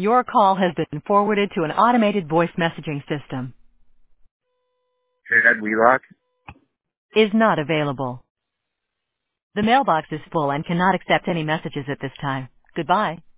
Your call has been forwarded to an automated voice messaging system. Chad Wheelock. Is not available. The mailbox is full and cannot accept any messages at this time. Goodbye.